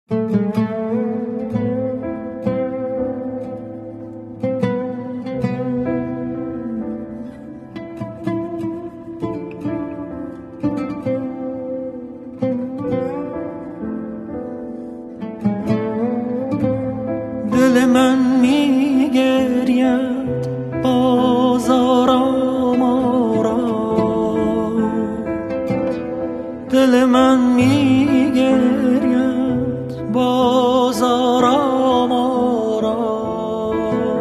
دل من میگرید باز آرام آرام، دل من میگرید باز آرام آرام.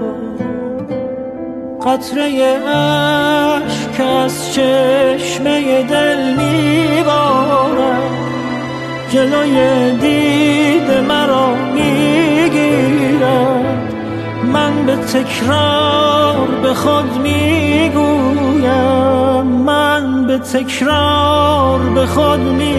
قطره اشک از چشمه دل میبارد، جلوی دید مرا میگیرد. من به تکرار به خود میگویم، من به تکرار به خود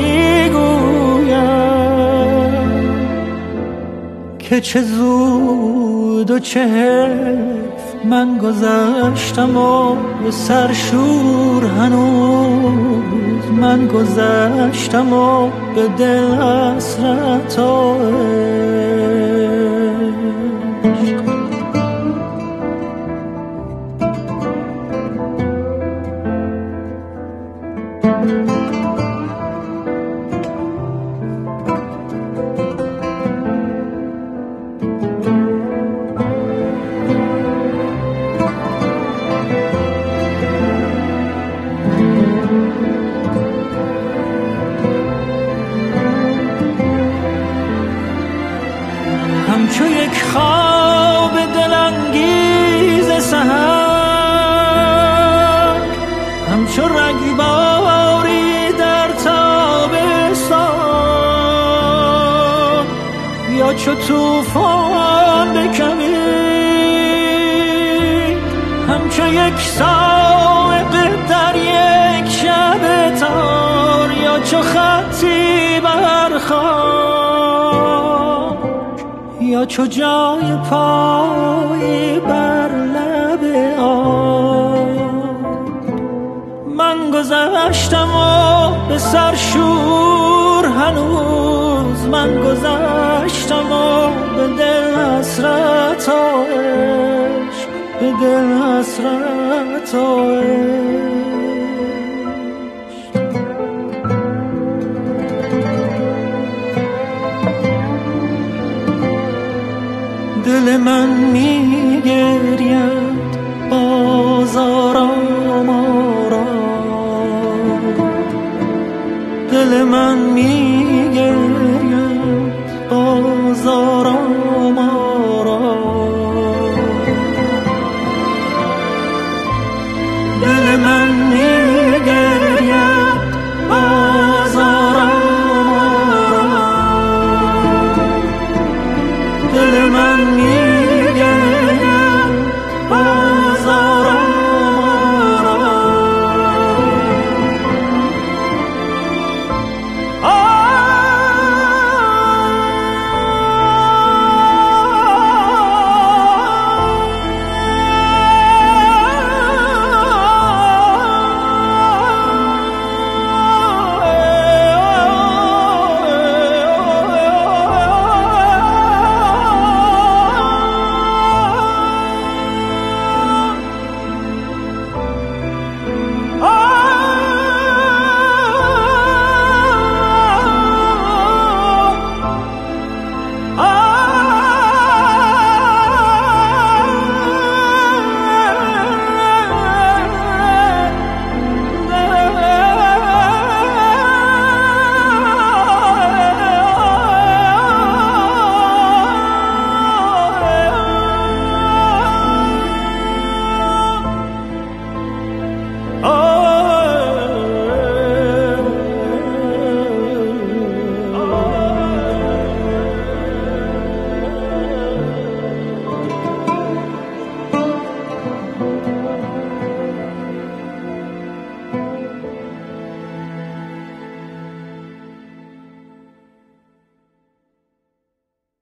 میگویم که چه زود و چه حیف من گذشتم و به سرشور هنوز من گذشتم و به دل حسرت و عشق. همچو یک خواب دلانگیز سحر، همچو رگباری در تابستان، یا چو طوفان بکمید، همچو یک صاعقه در یک شب تار، یا چو خطی بر خاک، یا چو جای پای بر لب آب. من گذشتم و به سرشور هنوز من گذشتم و به دل حسرت و عشق، به دل حسرت و عشق. دل من میگرید باز آرام آرام، دل من میگرید